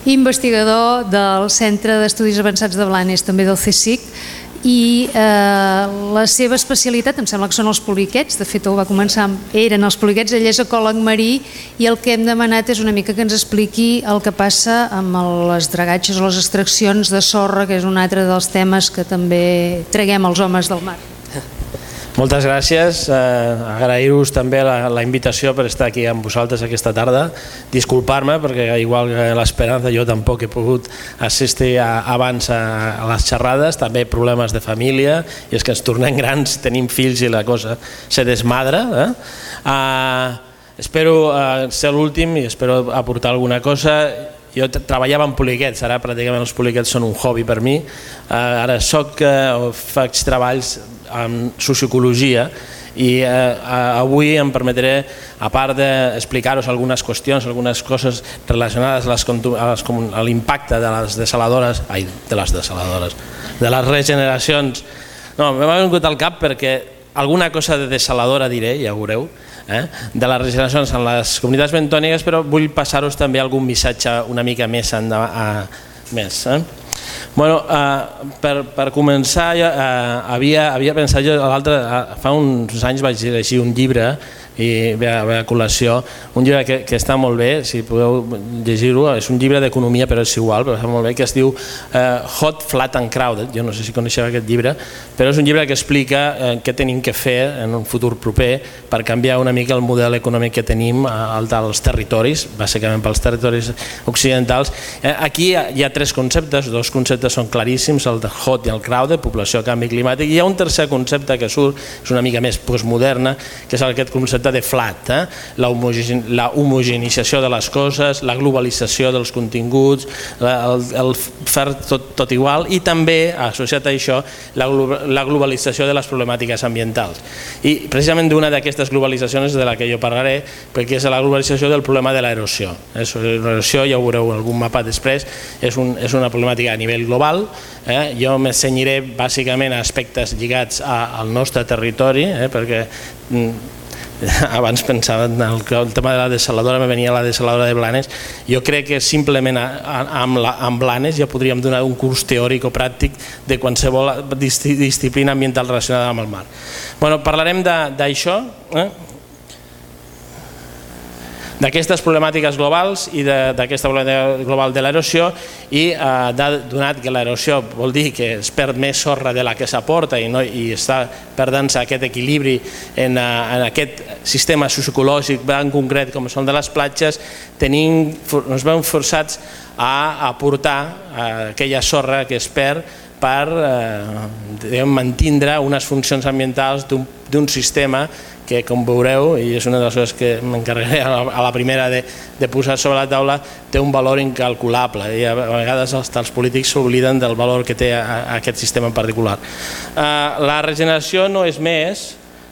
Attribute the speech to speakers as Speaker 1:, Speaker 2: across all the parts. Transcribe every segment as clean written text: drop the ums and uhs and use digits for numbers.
Speaker 1: investigador del Centre d'Estudis Avançats de Blanes, també del CSIC, i la seva especialitat em sembla que són els poliquets. De fet eren els poliquets, ell és ecòleg marí, i el que hem demanat és una mica que ens expliqui el que passa amb les dragatges o les extraccions de sorra, que és un altre dels temes que també traguem els homes del mar.
Speaker 2: Moltes gràcies, agrair-vos també la invitació per estar aquí amb vosaltres aquesta tarda. Disculpar-me perquè igual que l'Esperança jo tampoc he pogut assistir abans a les xerrades, també problemes de família, i és que ens tornem grans, tenim fills i la cosa se desmadra. Espero ser l'últim i espero aportar alguna cosa. Jo treballava en poliquets, ara pràcticament els poliquets són un hobby per mi. Ara faig treballs en sociologia i avui em permetré, a part d'explicar-vos algunes qüestions, algunes coses relacionades a l'impacte de les regeneracions. No, m'ha vingut al cap perquè alguna cosa de desaladora diré, ja ho veureu, de les regeneracions en les comunitats bentòniques, però vull passar-vos també algun missatge una mica més Bueno, per començar, havia pensat jo, fa uns anys vaig llegir un llibre, i ve a col·lació, un llibre que està molt bé, si podeu llegir-ho, és un llibre d'economia, però és igual, però està molt bé, que es diu Hot, Flat and Crowded. Jo no sé si coneixeu aquest llibre, però és un llibre que explica què tenim que fer en un futur proper per canviar una mica el model econòmic que tenim als territoris, bàsicament pels territoris occidentals. Aquí hi ha tres conceptes, dos conceptes són claríssims, el de Hot i el Crowded, població, canvi climàtic, i hi ha un tercer concepte que surt, és una mica més postmoderna, que és aquest concepte de flat, la homogeneïtzació de les coses, la globalització dels continguts, el fer tot igual, i també, associat a això, la globalització de les problemàtiques ambientals. I precisament d'una d'aquestes globalitzacions de la que jo parlaré, perquè és la globalització del problema de l'erosió. L'erosió, ja ho veureu en algun mapa després, és una problemàtica a nivell global. Jo m'ensenyaré bàsicament a aspectes lligats al nostre territori, perquè abans pensava en el tema de la desaladora, me venia la desaladora de Blanes. Jo crec que simplement amb Blanes ja podríem donar un curs teòric o pràctic de qualsevol disciplina ambiental relacionada amb el mar. Parlarem d'això, d'aquestes problemàtiques globals i d'aquesta problemàtica global de l'erosió, i donat que l'erosió vol dir que es perd més sorra de la que s'aporta i està perdent-se aquest equilibri en aquest sistema socioecològic en concret com són de les platges, ens veiem forçats a aportar aquella sorra que es perd per mantindre unes funcions ambientals d'un sistema que, com veureu, i és una de les coses que m'encarregaré a la primera de posar sobre la taula, té un valor incalculable, i a vegades els polítics s'obliden del valor que té aquest sistema en particular. La regeneració no és més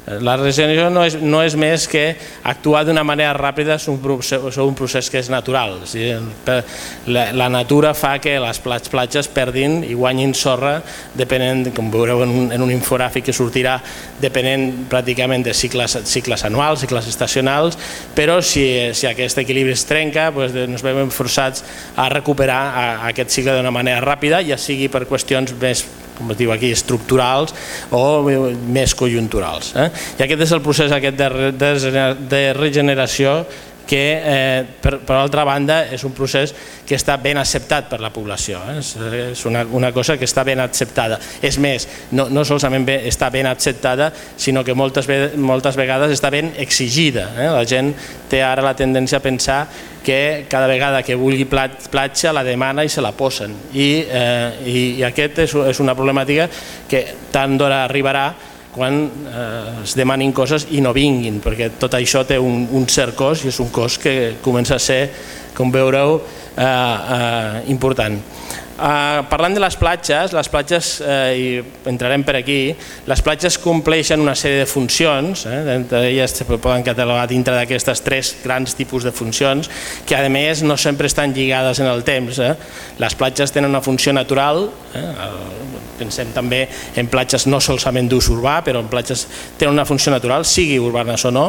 Speaker 2: que actuar d'una manera ràpida sobre un procés que és natural. La natura fa que les platges perdin i guanyin sorra, depenent, com veureu en un infogràfic que sortirà, depenent pràcticament de cicles anuals, cicles estacionals, però si aquest equilibri es trenca, ens veiem forçats a recuperar aquest cicle d'una manera ràpida, ja sigui per qüestions més, com es diu aquí, estructurals o més conjunturals. I aquest és el procés de regeneració que, per altra banda, és un procés que està ben acceptat per la població. És una cosa que està ben acceptada. És més, no solament està ben acceptada, sinó que moltes vegades està ben exigida. La gent té ara la tendència a pensar que cada vegada que vulgui platja la demana i se la posen. I aquest és una problemàtica que tant d'hora arribarà quan es demanin coses i no vinguin, perquè tot això té un cert cost i és un cost que comença a ser, com veureu, important. Parlant de les platges, i entrarem per aquí, les platges compleixen una sèrie de funcions, entre elles es poden catalogar dintre d'aquestes tres grans tipus de funcions, que a més no sempre estan lligades en el temps. Les platges tenen una funció natural, pensem també en platges no solament d'ús urbà, però en platges tenen una funció natural, sigui urbanes o no,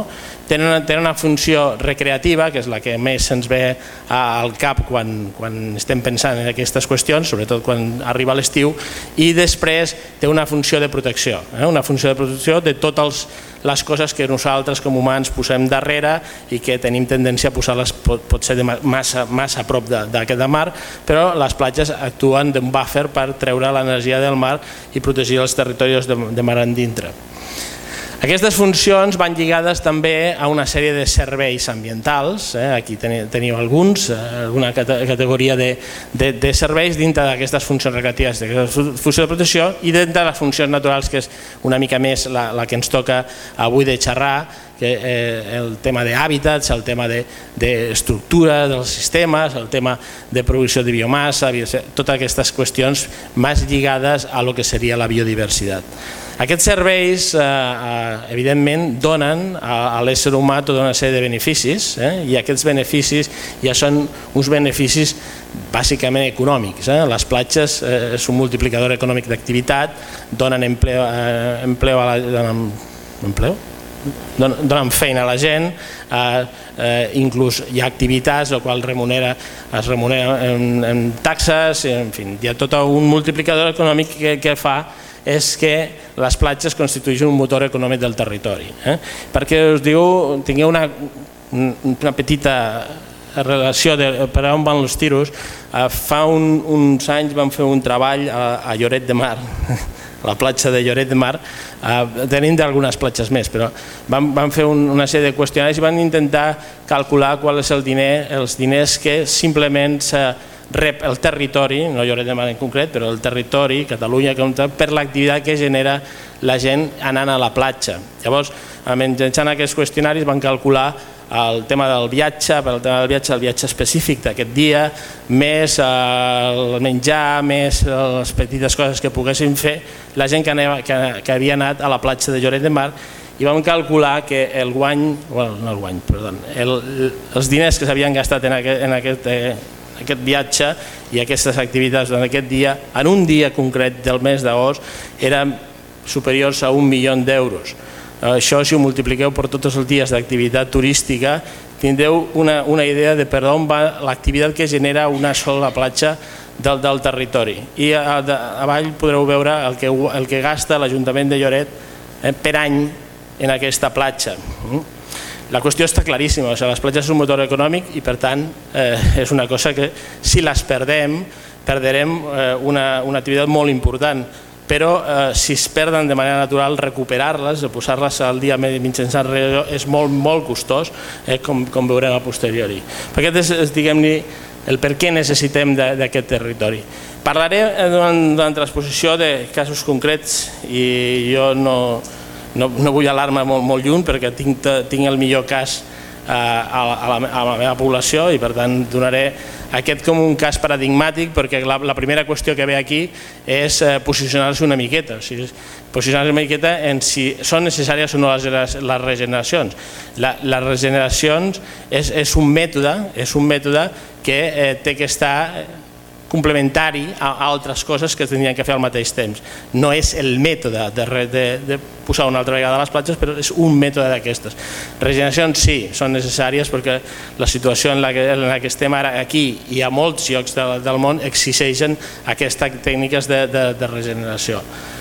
Speaker 2: tenen una funció recreativa, que és la que més se'ns ve al cap quan estem pensant en aquestes qüestions, sobretot quan arriba l'estiu, i després té una funció de protecció, una funció de protecció de totes les coses que nosaltres com humans posem darrere i que tenim tendència a posar-les potser massa a prop d'aquest mar, però les platges actuen d'un buffer per treure l'energia del mar i protegir els territoris de mar endintre. Aquestes funcions van lligades també a una sèrie de serveis ambientals, aquí teniu alguna categoria de serveis dintre d'aquestes funcions recreatives, d'aquesta funció de protecció, i dintre de les funcions naturals, que és una mica més la que ens toca avui de xerrar, el tema d'hàbitats, el tema d'estructura dels sistemes, el tema de producció de biomassa, totes aquestes qüestions més lligades a lo que seria la biodiversitat. Aquests serveis, evidentment, donen a l'ésser humà tota una sèrie de beneficis, i aquests beneficis ja són uns beneficis bàsicament econòmics. Les platges és un multiplicador econòmic d'activitat, donen donen feina a la gent, inclús hi ha activitats el qual es remunera en taxes, en fi, hi ha tot un multiplicador econòmic que fa és que les platges constitueixen un motor econòmic del territori. Perquè us diu, tingueu una petita relació de per on van els tiros. Fa uns anys vam fer un treball a Lloret de Mar, a la platja de Lloret de Mar, tenim d'algunes platges més, però vam fer una sèrie de qüestionaris i van intentar calcular qual és els diners que simplement rep el territori, no Lloret de Mar en concret, però el territori, Catalunya, per l'activitat que genera la gent anant a la platja. Llavors, mitjançant aquests qüestionaris van calcular el tema del viatge, el viatge específic d'aquest dia, més el menjar, més les petites coses que poguessin fer la gent que havia anat a la platja de Lloret de Mar, i vam calcular que els diners que s'havien gastat en aquest viatge i aquestes activitats en aquest dia, en un dia concret del mes d'agost, eren superiors a 1 milió d'euros. Això, si ho multipliqueu per tots els dies d'activitat turística, tindreu una idea de per on va l'activitat que genera una sola platja del territori. I avall podreu veure el que gasta l'Ajuntament de Lloret per any en aquesta platja. La qüestió està claríssima, les platges són un motor econòmic i per tant és una cosa que si les perdem, perderem una activitat molt important, però si es perden de manera natural, recuperar-les, posar-les al dia mitjançant és molt costós, com veurem a posteriori. Aquest és, diguem-ne, el per què necessitem d'aquest territori. Parlaré d'una transposició de casos concrets i jo no vull anar-me molt lluny perquè tinc el millor cas a la meva població i per tant donaré aquest com un cas paradigmàtic perquè la primera qüestió que ve aquí és posicionar-se una miqueta, posicionar-se una miqueta en si són necessàries o no les regeneracions. Les regeneracions és un mètode que té que estar complementari a altres coses que es tindrien que fer al mateix temps. No és el mètode de posar una altra vegada a les platges, però és un mètode d'aquestes. Regeneracions sí, són necessàries perquè la situació en la que estem ara aquí i a molts llocs del món exigeixen aquestes tècniques de regeneració.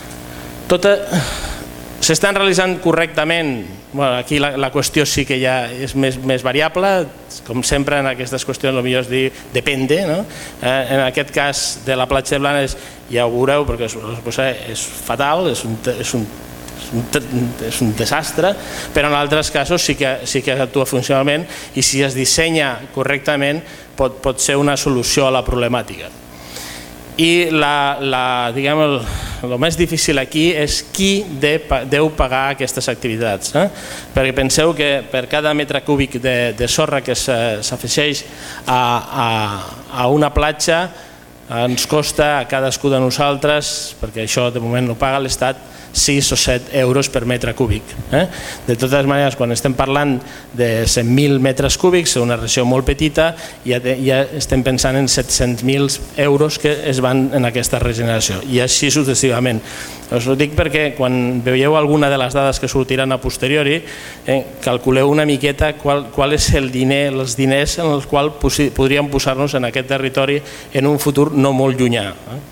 Speaker 2: S'estan realitzant correctament? Aquí la qüestió sí que ja és més variable, com sempre en aquestes qüestions potser es diu depende. En aquest cas de la platja de Blanes ja ho veureu perquè és fatal, és un desastre, però en altres casos sí que actua funcionalment i si es dissenya correctament pot ser una solució a la problemàtica. I el més difícil aquí és qui deu pagar aquestes activitats. Perquè penseu que per cada metre cúbic de sorra que s'afegeix a una platja ens costa a cadascú de nosaltres, perquè això de moment no paga l'Estat, 6 o 7 euros per metre cúbic. De totes maneres, quan estem parlant de 100.000 metres cúbics, una regió molt petita, ja estem pensant en 700.000 euros que es van en aquesta regeneració, i així successivament. Us ho dic perquè quan veieu alguna de les dades que sortiran a posteriori, calculeu una miqueta qual és els diners en els quals podríem posar-nos en aquest territori en un futur no molt llunyà.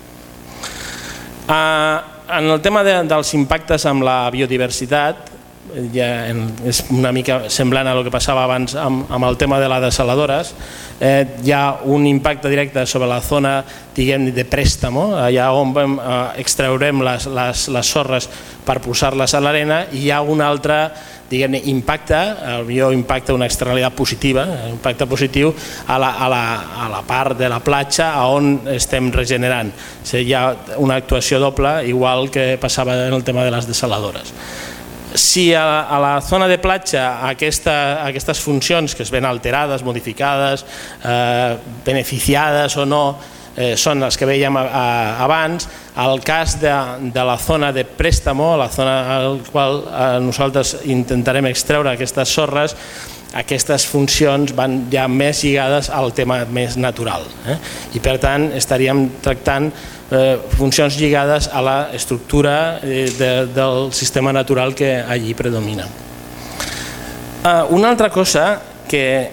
Speaker 2: En el tema dels impactes amb la biodiversitat, és una mica semblant a el que passava abans amb el tema de les desaladores. Hi ha un impacte directe sobre la zona de préstamo, allà on extraurem les sorres per posar-les a l'arena, i hi ha un altre impacte, una externalitat positiva, impacte positiu a la part de la platja on estem regenerant. Hi ha una actuació doble, igual que passava en el tema de les desaladores. Si a la zona de platja aquestes funcions que es ven alterades, modificades, beneficiades o no, són les que vèiem abans, el cas de la zona de préstamo, la zona al qual nosaltres intentarem extreure aquestes sorres, aquestes funcions van ja més lligades al tema més natural, i per tant estaríem tractant funcions lligades a l'estructura del sistema natural que allí predomina. Una altra cosa que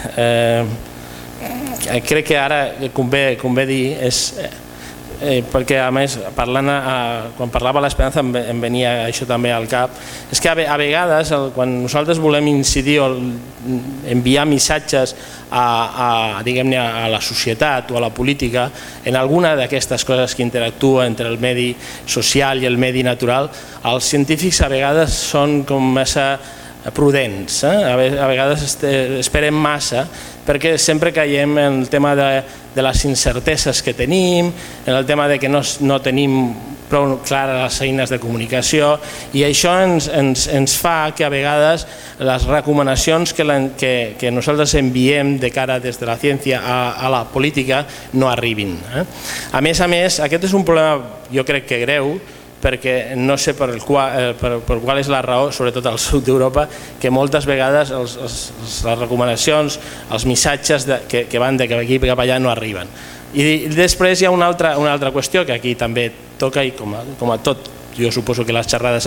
Speaker 2: crec que ara convé dir és, perquè a més quan parlava l'Esperança em venia això també al cap, és que a vegades quan nosaltres volem incidir o enviar missatges a la societat o a la política en alguna d'aquestes coses que interactuen entre el medi social i el medi natural, els científics a vegades són com massa prudents, a vegades esperem massa, perquè sempre caiem en el tema de les incerteses que tenim, en el tema de que no tenim prou clares les eines de comunicació, i això ens fa que a vegades les recomanacions que nosaltres enviem de cara des de la ciència a la política no arribin. A més, aquest és un problema jo crec que greu, perquè no sé per qual és la raó, sobretot al sud d'Europa, que moltes vegades les recomanacions, els missatges que van d'aquí cap allà no arriben. I després hi ha una altra qüestió que aquí també toca, i com a tot, jo suposo que les xerrades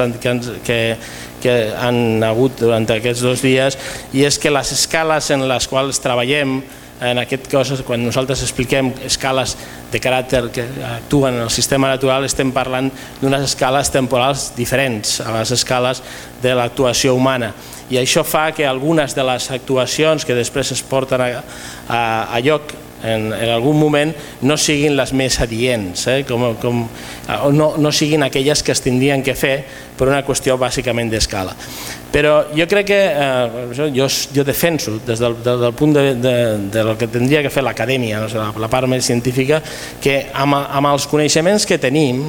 Speaker 2: que han hagut durant aquests 2 dies, i és que les escales en les quals treballem, en aquest cas, quan nosaltres expliquem escales de caràcter que actuen en el sistema natural, estem parlant d'unes escales temporals diferents a les escales de l'actuació humana. I això fa que algunes de les actuacions que després es porten a lloc en algun moment no siguin les més adients, no siguin aquelles que es tindrien que fer per una qüestió bàsicament d'escala. Però jo crec que jo defenso des del punt del que tindria que fer l'acadèmia, la part més científica, que amb els coneixements que tenim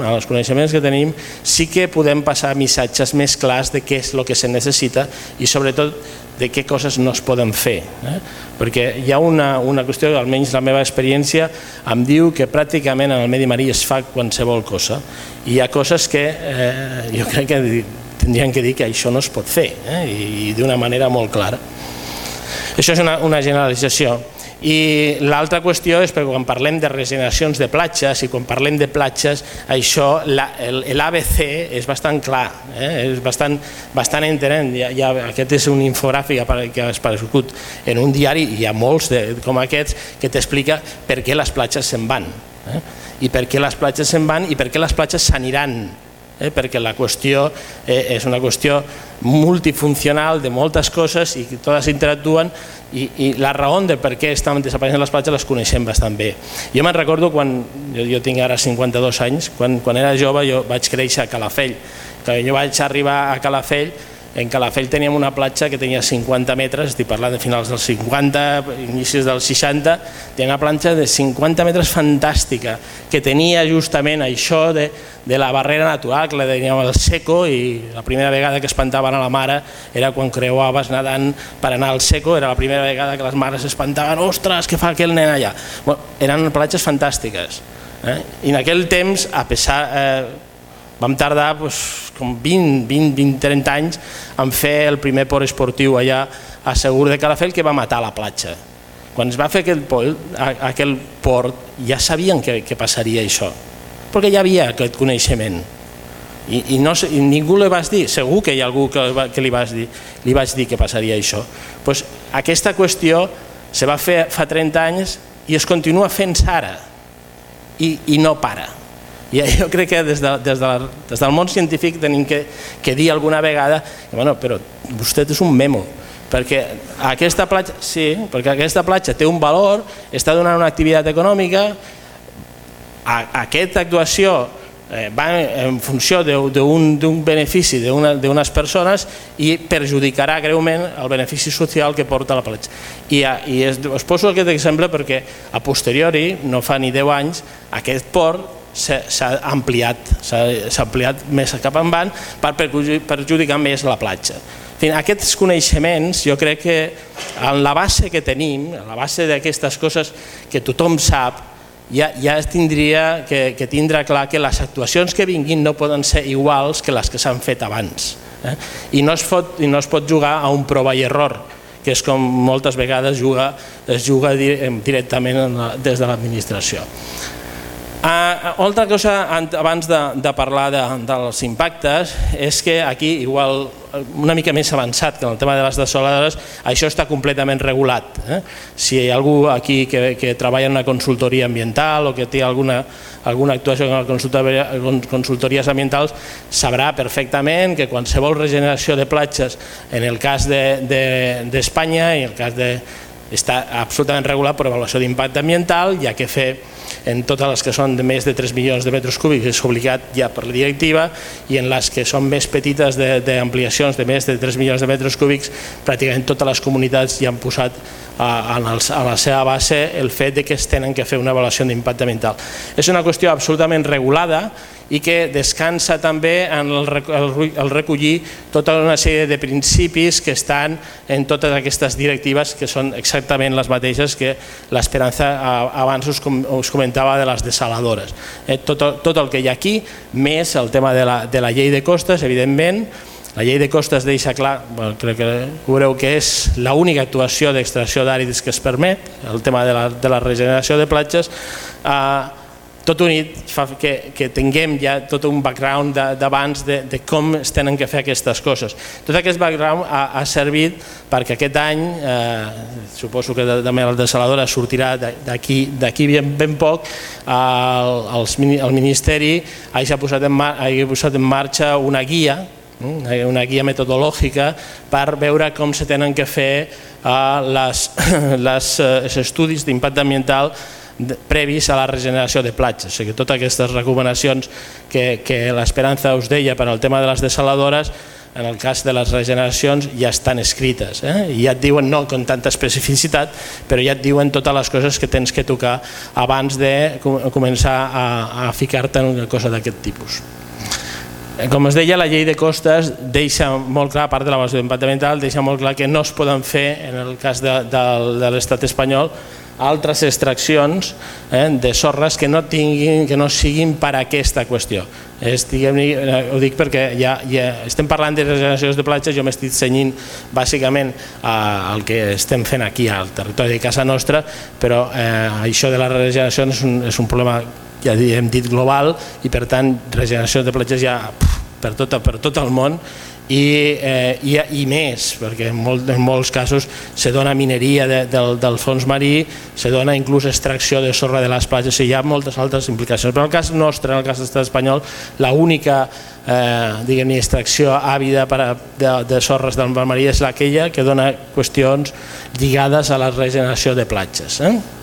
Speaker 2: sí que podem passar missatges més clars de què és el que se necessita i sobretot de què coses no es poden fer, perquè hi ha una qüestió que almenys la meva experiència em diu que pràcticament en el medi marí es fa qualsevol cosa, i hi ha coses que jo crec que tindrien que dir que això no es pot fer, i d'una manera molt clara. Això és una generalització. I l'altra qüestió és perquè quan parlem de regeneracions de platges i quan parlem de platges, això, l'ABC és bastant clar, és bastant entenent. Aquest és un infogràfic que ha aparegut en un diari, i hi ha molts com aquests que t'explica per què les platges se'n van, i per què les platges se'n van i per què les platges s'aniran, perquè la qüestió és una qüestió multifuncional de moltes coses i totes interactuen, i la raó de per què estan desapareixent les platges les coneixem bastant bé. Jo me'n recordo quan, jo tinc ara 52 anys, quan era jove jo vaig créixer a Calafell. Jo vaig arribar a Calafell, en Calafell teníem una platja que tenia 50 metres, estic parlant de finals dels 50, inicis dels 60, tenia una platja de 50 metres fantàstica, que tenia justament això de la barrera natural, que la teníem al seco, i la primera vegada que espantaven a la mare era quan creuaves nedant per anar al seco, era la primera vegada que les mares espantaven, ostres, què fa aquell nen allà? Eren platges fantàstiques, i en aquell temps, a pesar Vam tardar com 20-30 anys en fer el primer port esportiu allà a Segur de Calafell, que va matar la platja. Quan es va fer aquell port ja sabien que passaria això, perquè hi havia aquest coneixement. I ningú li va dir, segur que hi ha algú que li vaig dir que passaria això. Aquesta qüestió se va fer fa 30 anys i es continua fent ara i no para. Jo crec que des del món científic tenim que dir alguna vegada però vostè és un memo, perquè aquesta platja té un valor, està donant una activitat econòmica, aquesta actuació va en funció d'un benefici d'unes persones i perjudicarà greument el benefici social que porta la platja. I us poso aquest exemple perquè a posteriori, no fa ni 10 anys, aquest port s'ha ampliat més cap endavant per perjudicar més la platja. Aquests coneixements, jo crec que en la base que tenim, en la base d'aquestes coses que tothom sap, ja tindria que tindre clar que les actuacions que vinguin no poden ser iguals que les que s'han fet abans. I no es pot jugar a un prova i error, que és com moltes vegades es juga directament des de l'administració. Altra cosa, abans de parlar dels impactes, és que aquí, igual una mica més avançat que en el tema de les dessaladores, això està completament regulat. Si hi ha algú aquí que treballa en una consultoria ambiental o que té alguna actuació en consultories ambientals, sabrà perfectament que qualsevol regeneració de platges, en el cas d'Espanya i en el cas està absolutament regulat per avaluació d'impacte ambiental, hi ha que fer en totes les que són de més de 3 milions de metres cúbics és obligat ja per la directiva, i en les que són més petites d'ampliacions de més de 3 milions de metres cúbics pràcticament totes les comunitats ja han posat a la seva base el fet que es tenen que fer una avaluació d'impacte ambiental. És una qüestió absolutament regulada i que descansa també en el recollir tota una sèrie de principis que estan en totes aquestes directives, que són exactament les mateixes que l'Esperança abans us comentava de les dessaladores. Tot el que hi ha aquí, més el tema de la llei de costes, evidentment. La llei de costes deixa clar, crec que veureu que és l'única actuació d'extracció d'àrids que es permet, el tema de la regeneració de platges. Tot unit fa que tinguem ja tot un background d'abans de com es tenen que fer aquestes coses. Tot aquest background ha servit perquè aquest any, suposo que també la dessaladora sortirà d'aquí ben poc, el Ministeri hagi posat en marxa una guia metodològica per veure com se tenen que fer els estudis d'impacte ambiental previs a la regeneració de platges. O sigui, totes aquestes recomanacions que l'Esperança us deia per al tema de les dessaladores, en el cas de les regeneracions ja estan escrites. I ja et diuen, no amb tanta especificitat, però ja et diuen totes les coses que tens que tocar abans de començar a ficar-te en una cosa d'aquest tipus. Com es deia, la llei de costes deixa molt clar, a part de l'avaluació d'impacte ambiental, deixa molt clar que no es poden fer, en el cas de l'estat espanyol, altres extraccions de sorres que no siguin per aquesta qüestió. Ho dic perquè ja estem parlant de regeneracions de platges, jo m'estic cenyint bàsicament al que estem fent aquí al territori de casa nostra, però això de la regeneració és un problema, ja hem dit, global, i per tant regeneració de platges ja per tot el món i més, perquè en molts casos se dona mineria del fons marí, se dona inclús extracció de sorra de les platges, i hi ha moltes altres implicacions. Però en el cas nostre, en el cas de l'estat espanyol, l'única extracció àvida de sorres del mar marí és aquella que dona qüestions lligades a la regeneració de platges.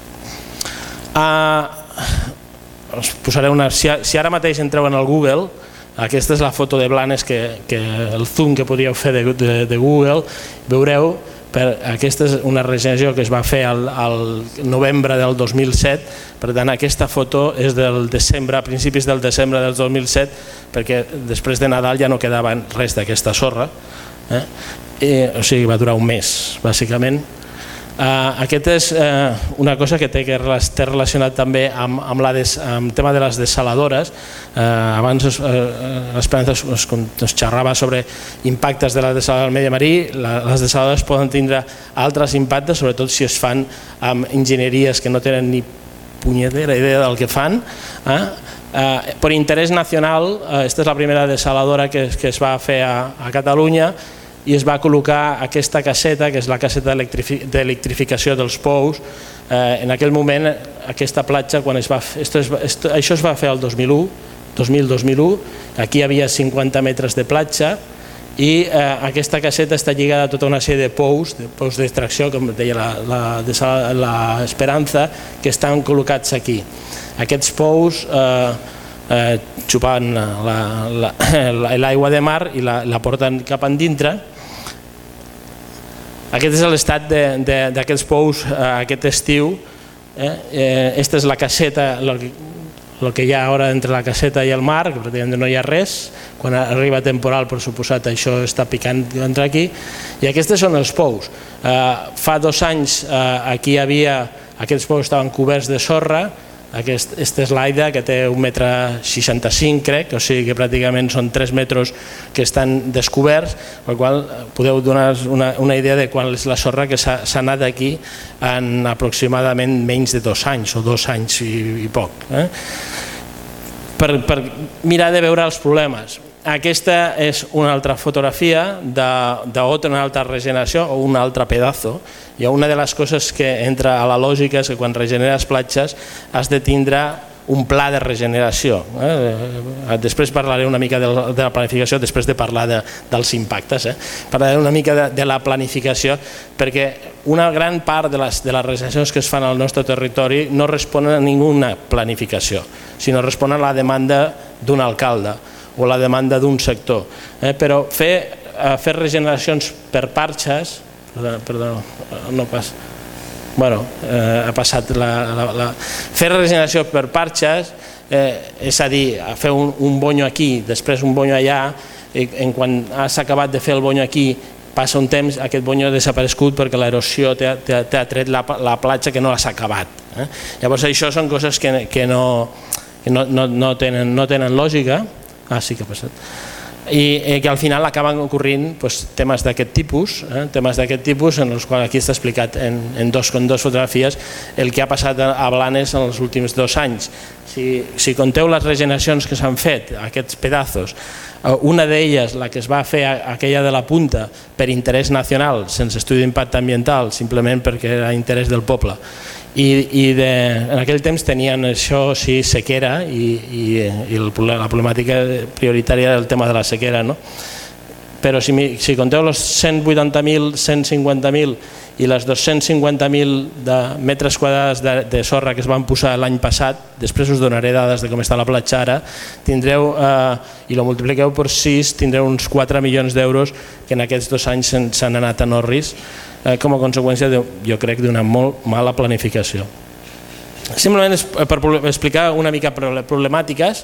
Speaker 2: Us posaré si ara mateix entreu en el Google, aquesta és la foto de Blanes, el zoom que podríeu fer de Google, veureu, aquesta és una regeneració que es va fer al novembre del 2007, per tant aquesta foto és del desembre, a principis del desembre del 2007, perquè després de Nadal ja no quedava res d'aquesta sorra, o sigui va durar un mes bàsicament. Aquest és una cosa que té relacionat també amb el tema de les dessaladores. Abans l'Esperanza ens xerrava sobre impactes de la dessaladora al medi marí. Les dessaladores poden tindre altres impactes, sobretot si es fan amb enginyeries que no tenen ni punyetera idea del que fan. Per interès nacional, aquesta és la primera dessaladora que es va fer a Catalunya, i es va col·locar aquesta caseta, que és la caseta d'electrificació dels pous. En aquell moment, aquesta platja, això es va fer el 2000-2001, aquí hi havia 50 metres de platja, i aquesta caseta està lligada a tota una sèrie de pous d'extracció, com deia l'Esperanza, que estan col·locats aquí. Aquests pous xupaven l'aigua de mar i la porten cap endintre. Aquest és l'estat d'aquests pous aquest estiu. Aquesta és la caseta, el que hi ha ara entre la caseta i el mar, que pràcticament no hi ha res. Quan arriba temporal, per suposat, això està picant entre aquí. I aquests són els pous. Fa 2 anys aquí hi havia, aquests pous estaven coberts de sorra. Aquesta és l'Aida, que té 1,65 m, crec, o sigui que pràcticament són 3 metres que estan descoberts, per qual podeu donar una idea de quan és la sorra que s'ha anat aquí en aproximadament menys de 2 anys, o 2 anys i poc. Per mirar de veure els problemes. Aquesta és una altra fotografia d'una altra regeneració o un altre pedazo. I una de les coses que entra a la lògica és que quan regeneres platges has de tindre un pla de regeneració. Després parlaré una mica de la planificació, després de parlar dels impactes. Parlaré una mica de la planificació, perquè una gran part de les regeneracions que es fan al nostre territori no responen a ninguna planificació, sinó responen a la demanda d'un alcalde o la demanda d'un sector. Però fer regeneracions per parxes, perdó, no pas, bueno, ha passat fer regeneració per parxes, és a dir, fer un bonyo aquí, després un bonyo allà, i quan has acabat de fer el bonyo aquí, passa un temps, aquest bonyo ha desaparegut perquè l'erosió t'ha tret la platja que no l'has acabat. Llavors això són coses que no tenen lògica. Sí que ha passat. I que al final acaben ocorrint temes d'aquest tipus, en els quals aquí està explicat en dos fotografies el que ha passat a Blanes en els últims 2 anys. Si conteu les regeneracions que s'han fet, aquests pedazos, una d'elles, la que es va fer, aquella de la punta, per interès nacional, sense estudi d'impacte ambiental, simplement perquè era interès del poble, i en aquell temps tenien això, sí, sequera, i la problemàtica prioritària era el tema de la sequera. Però si conteu els 180.000, 150.000 i les 250.000 metres quadrats de sorra que es van posar l'any passat, després us donaré dades de com està la platja ara, tindreu, i lo multipliqueu per 6, tindreu uns 4 milions d'euros que en aquests 2 anys s'han anat en orris, com a conseqüència, jo crec, d'una molt mala planificació. Simplement per explicar una mica problemàtiques,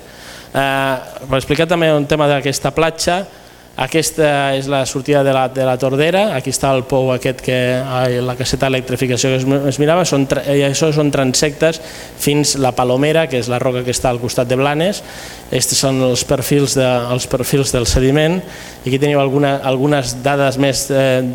Speaker 2: per explicar també un tema d'aquesta platja. Aquesta és la sortida de la Tordera, aquí està el pou aquest, la caseta d'electrificació que es mirava, i això són transectes fins la Palomera, que és la roca que està al costat de Blanes. Aquests són els perfils del sediment, i aquí teniu algunes dades més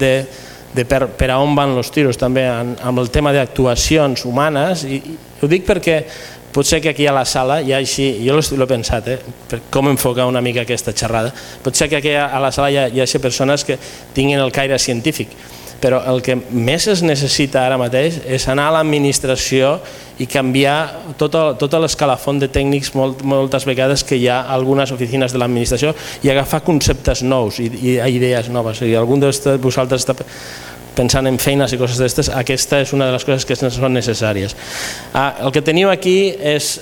Speaker 2: de per a on van els tiros també amb el tema d'actuacions humanes, i ho dic perquè potser que aquí a la sala hi ha així, jo l'he pensat, per com enfocar una mica aquesta xerrada, potser que aquí a la sala hi ha persones que tinguin el caire científic, però el que més es necessita ara mateix és anar a l'administració i canviar tot l'escalafon de tècnics moltes vegades que hi ha a algunes oficines de l'administració, i agafar conceptes nous i idees noves. Si algun de vosaltres està pensant en feines i coses d'aquestes, aquesta és una de les coses que són necessàries. El que teniu aquí és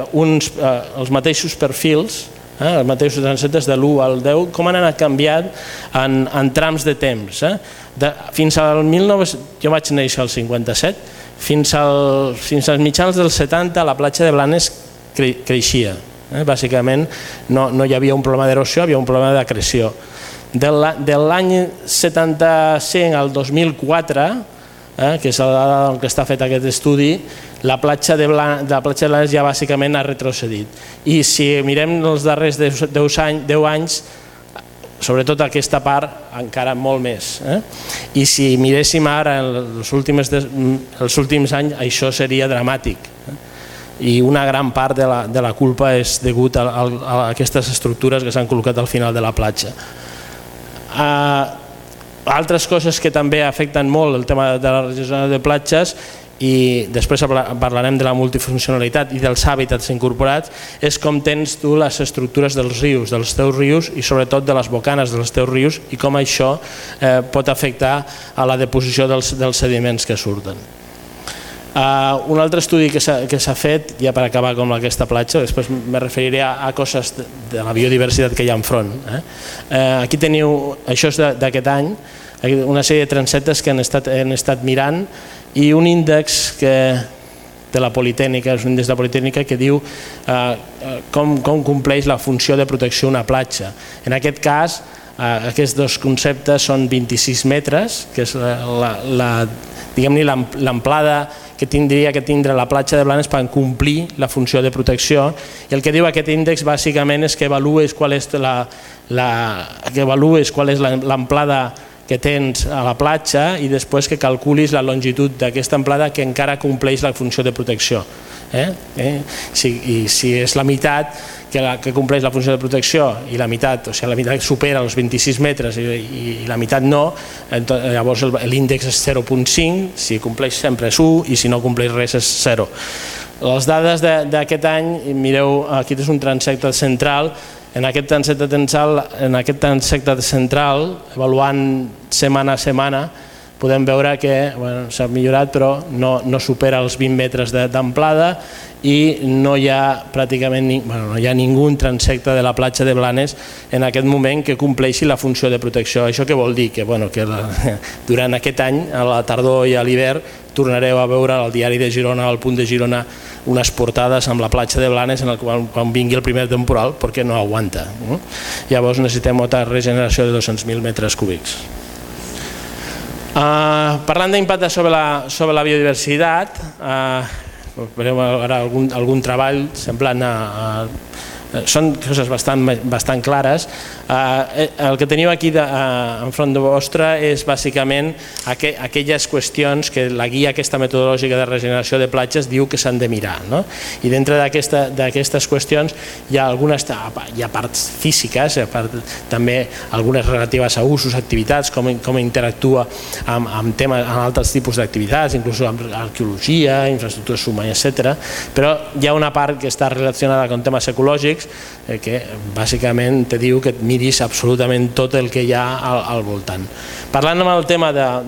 Speaker 2: els mateixos perfils, els mateixos transectes de l'1 al 10, com han anat canviant en trams de temps. Fins al 1900, jo vaig néixer al 57, fins als mitjans dels 70 la platja de Blanes creixia. Bàsicament no hi havia un problema d'erosió, hi havia un problema d'acreció. De l'any 75 al 2004 que és el que està fet aquest estudi, la platja de Blanes ja bàsicament ha retrocedit. I si mirem els darrers 10 anys, sobretot aquesta part, encara molt més. I si miréssim ara els últims anys, això seria dramàtic. I una gran part de la culpa és degut a aquestes estructures que s'han col·locat al final de la platja. Altres coses que també afecten molt el tema de la regeneració de platges, i després parlarem de la multifuncionalitat i dels hàbitats incorporats, és com tens tu les estructures dels teus rius i sobretot de les bocanes dels teus rius i com això pot afectar a la deposició dels sediments que surten. Un altre estudi que s'ha fet, ja per acabar com aquesta platja, després me referiré a coses de la biodiversitat que hi ha enfront. Aquí teniu, això és d'aquest any, una sèrie de transetes que han estat mirant i un índex de la Politècnica, és un índex de la Politècnica que diu com compleix la funció de protecció una platja. En aquest cas, aquests dos conceptes són 26 metres, que és l'amplada que tindria que tindre la platja de Blanes per complir la funció de protecció, i el que diu aquest índex bàsicament és que avalues qual és l'amplada que tens a la platja i després que calculis la longitud d'aquesta amplada que encara compleix la funció de protecció. I si és la meitat que compleix la funció de protecció i la meitat supera els 26 metres i la meitat no, llavors l'índex és 0,5, si compleix sempre és 1 i si no compleix res és 0. Les dades d'aquest any, mireu, aquí és un transecte central. En aquest transecte central, avaluant setmana a setmana, podem veure que s'ha millorat però no supera els 20 metres d'amplada i no hi ha pràcticament ningú transecte de la platja de Blanes en aquest moment que compleixi la funció de protecció. Això què vol dir? Que durant aquest any, a la tardor i a l'hivern, tornareu a veure al diari de Girona, al Punt de Girona, unes portades amb la platja de Blanes quan vingui el primer temporal perquè no aguanta. Llavors necessitem molta regeneració de 200.000 metres cúbics. Parlant d'impacte sobre la biodiversitat, veurem ara algun treball semblant són coses bastant clares. El que teniu aquí enfront de vostre és bàsicament aquelles qüestions que la guia aquesta metodològica de regeneració de platges diu que s'han de mirar. I dintre d'aquestes qüestions hi ha parts físiques, també algunes relatives a usos, activitats, com interactua amb altres tipus d'activitats, inclús amb arqueologia, infraestructures submarines, etc. Però hi ha una part que està relacionada amb temes ecològics que bàsicament te diu que miris absolutament tot el que hi ha al voltant. Parlant del tema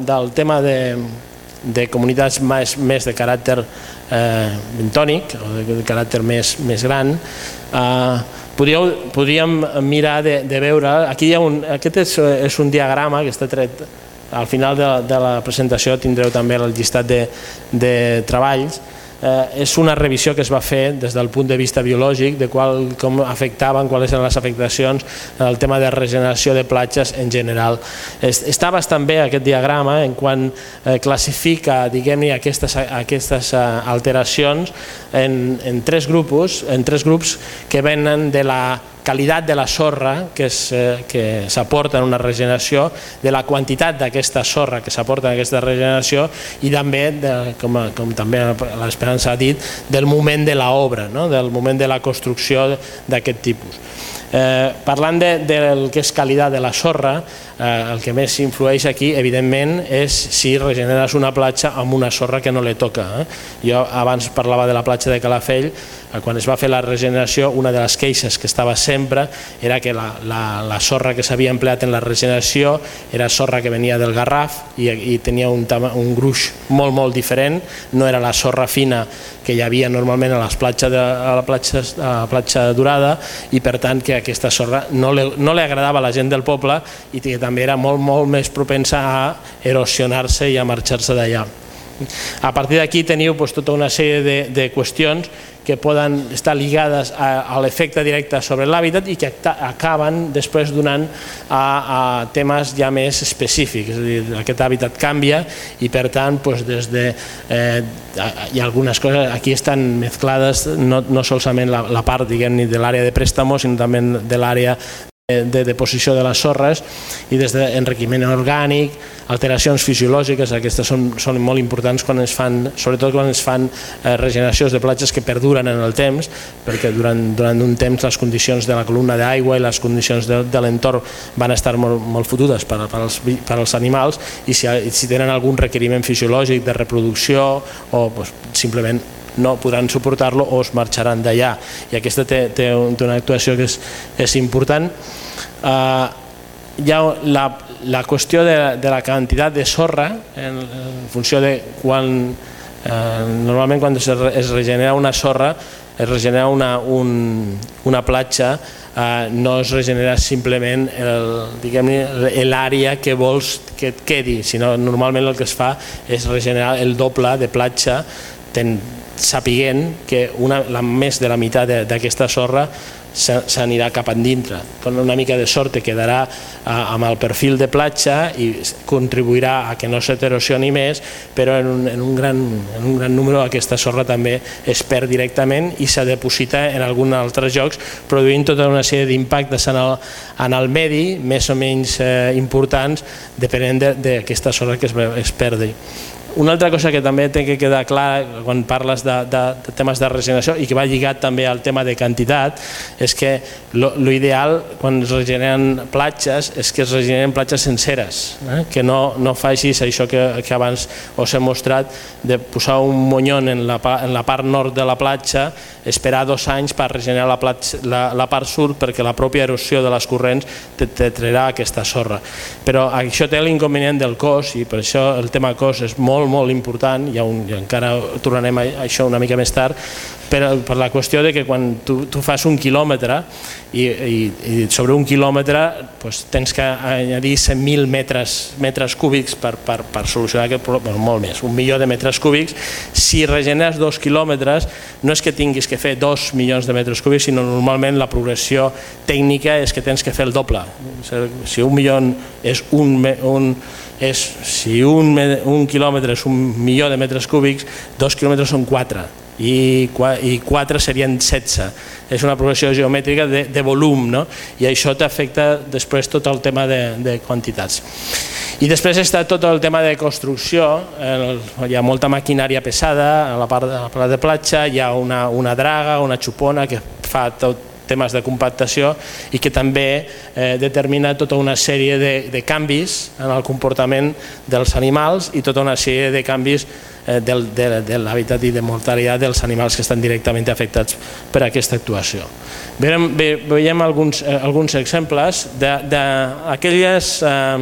Speaker 2: de comunitats més de caràcter bentònic o de caràcter més gran, podríem mirar de veure, aquest és un diagrama que està tret, al final de la presentació tindreu també el llistat de treballs. És una revisió que es va fer des del punt de vista biològic de com afectaven, quales eren les afectacions del tema de regeneració de platges en general. Està bastant bé aquest diagrama en quan classifica aquestes alteracions en tres grups que venen de la qualitat de la sorra que s'aporta en una regeneració, de la quantitat d'aquesta sorra que s'aporta en aquesta regeneració i també, com també l'Esperança ha dit, del moment de l'obra, del moment de la construcció d'aquest tipus. Parlant del que és qualitat de la sorra, el que més influeix aquí, evidentment, és si regeneres una platja amb una sorra que no li toca. Jo abans parlava de la platja de Calafell. Quan es va fer la regeneració, una de les queixes que estava sempre era que la sorra que s'havia empleat en la regeneració era sorra que venia del Garraf i tenia un gruix molt diferent, no era la sorra fina que hi havia normalment a la platja Dorada, i per tant que aquesta sorra no li agradava a la gent del poble i que també era molt més propensa a erosionar-se i a marxar-se d'allà. A partir d'aquí teniu tota una sèrie de qüestions que poden estar lligades a l'efecte directe sobre l'hàbitat i que acaben després donant a temes ja més específics. És a dir, aquest hàbitat canvia i per tant hi ha algunes coses aquí estan mesclades, no solament la part de l'àrea de préstamo, sinó també de l'àrea de deposició de les sorres i des d'enriquiment orgànic, alteracions fisiològiques. Aquestes són molt importants quan es fan, sobretot quan es fan regeneracions de platges que perduren en el temps, perquè durant un temps les condicions de la columna d'aigua i les condicions de l'entorn van estar molt fotudes per als animals i si tenen algun requeriment fisiològic de reproducció o simplement no podran suportar-lo o es marxaran d'allà, i aquesta té una actuació que és important. Hi ha la qüestió de la quantitat de sorra en funció de quan normalment quan es regenera una sorra, es regenera una platja, no es regenera simplement l'àrea que vols que et quedi, sinó normalment el que es fa és regenerar el doble de platja, sapiguent que més de la meitat d'aquesta sorra s'anirà cap endintre. Con una mica de sort quedarà amb el perfil de platja i contribuirà a que no s'eterosioni més, però en un gran número aquesta sorra també es perd directament i se deposita en alguns altres llocs, produint tota una sèrie d'impactes en el medi, més o menys importants, depenent d'aquesta sorra que es perdi. Una altra cosa que també té que quedar clara quan parles de temes de regeneració i que va lligat també al tema de quantitat és que l'ideal quan es regeneren platges és que es regeneren platges senceres, que no facis això que abans us he mostrat de posar un monyón en la part nord de la platja, esperar 2 anys per regenerar la part sud perquè la pròpia erosió de les corrents te traurà aquesta sorra. Però això té l'inconvenient del cost i per això el tema cost és molt important, i encara tornarem a això una mica més tard, per la qüestió de que quan tu fas 1 quilòmetre i sobre 1 quilòmetre tens que añadir 100.000 metres cúbics per solucionar aquest problema, molt més, 1 milió de metres cúbics. Si regeneres 2 quilòmetres no és que tinguis que fer 2 milions de metres cúbics, sinó normalment la progressió tècnica és que tens que fer el doble. Si 1 milió és si un quilòmetre és 1 milió de metres cúbics, 2 quilòmetres són 4 i 4 serien 16. És una progressió geomètrica de volum, i això t'afecta després tot el tema de quantitats. I després està tot el tema de construcció, hi ha molta maquinària pesada a la part de platja, hi ha una draga, una xupona que fa tot temes de compactació i que també determina tota una sèrie de canvis en el comportament dels animals i tota una sèrie de canvis de l'hàbitat i de mortalitat dels animals que estan directament afectats per aquesta actuació. Veiem alguns exemples d'aquelles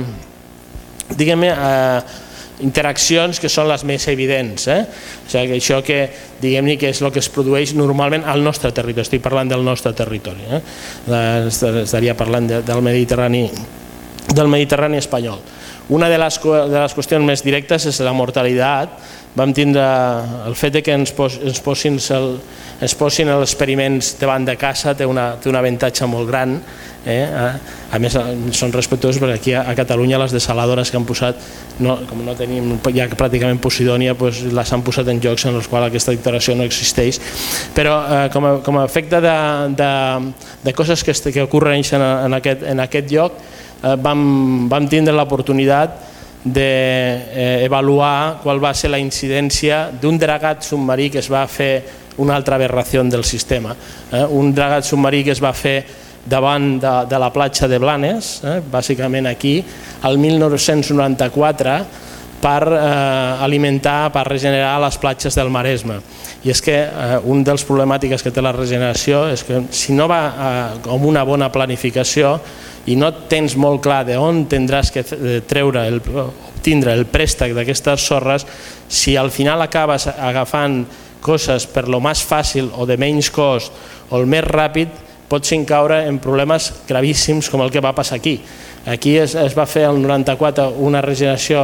Speaker 2: interaccions que són les més evidents. Això que diguem-ne que és el que es produeix normalment al nostre territori, estic parlant del nostre territori, estaria parlant del Mediterrani espanyol. Una de les qüestions més directes és la mortalitat. Vam tindre el fet que ens posin els experiments davant de casa, té un avantatge molt gran. A més són respectuosos perquè aquí a Catalunya les desaladores que han posat, com no tenim ja pràcticament Posidònia, les han posat en llocs en els quals aquesta interacció no existeix, però com a efecte de coses que ocorreixen en aquest lloc vam tindre l'oportunitat d'avaluar qual va ser la incidència d'un dragat submarí que es va fer, una altra aberració del sistema, un dragat submarí que es va fer davant de la platja de Blanes, bàsicament aquí, el 1994, per alimentar, per regenerar les platges del Maresme. I és que una de les problemàtiques que té la regeneració és que si no va amb una bona planificació i no tens molt clar d'on tindràs que obtindre el préstec d'aquestes sorres, si al final acabes agafant coses per lo més fàcil o de menys cost o el més ràpid, pots incaure en problemes gravíssims com el que va passar aquí. Aquí es va fer el 94 una regeneració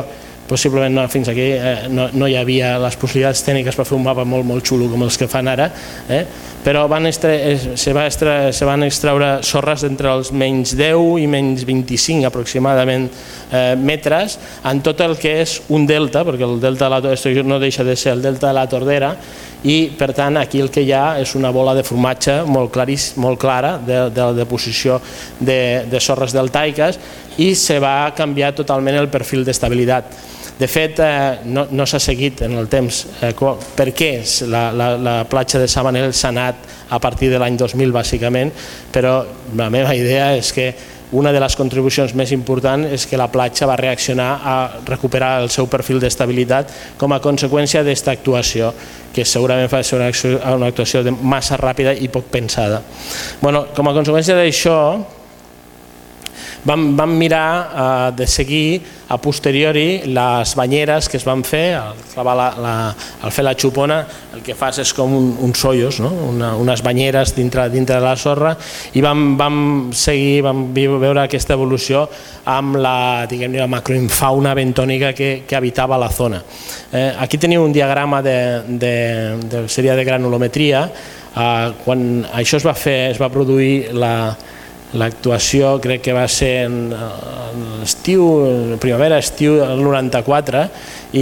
Speaker 2: possiblement fins aquí no hi havia les possibilitats tècniques per fer un mapa molt xulo com els que fan ara, però se van extraure sorres entre els menys 10 i menys 25 aproximadament metres en tot el que és un delta, perquè el delta de la Tordera no deixa de ser el delta de la Tordera, i per tant aquí el que hi ha és una bola de formatge molt clara de deposició de sorres deltaiques, i se va canviar totalment el perfil d'estabilitat. De fet, no s'ha seguit en el temps per què la platja de Sabanell s'ha anat a partir de l'any 2000 bàsicament, però la meva idea és que una de les contribucions més importants és que la platja va reaccionar a recuperar el seu perfil d'estabilitat com a conseqüència d'aquesta actuació, que segurament va ser una actuació massa ràpida i poc pensada. Com a conseqüència d'això, vam mirar de seguir a posteriori les banyeres que es van fer. Al fer la xupona el que fas és com uns sollos, unes banyeres dintre de la sorra, i vam veure aquesta evolució amb la macroinfauna bentònica que habitava la zona. Aquí teniu un diagrama de sèrie de granulometria. Quan això es va produir l'actuació, crec que va ser primavera-estiu del 94, i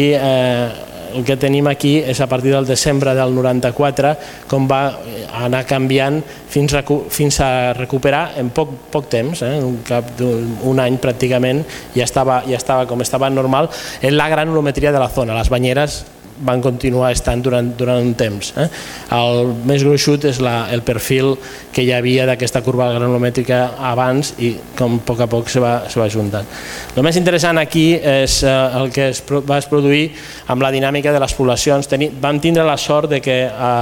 Speaker 2: el que tenim aquí és a partir del desembre del 94 com va anar canviant fins a recuperar en poc temps, en cap d'un any pràcticament, ja estava com estava normal en la granulometria de la zona. Les banyeres van continuar estant durant un temps. El més gruixut és el perfil que hi havia d'aquesta curva granulomètrica abans, i com a poc se va juntant. El més interessant aquí és el que es va produir amb la dinàmica de les poblacions. Vam tindre la sort que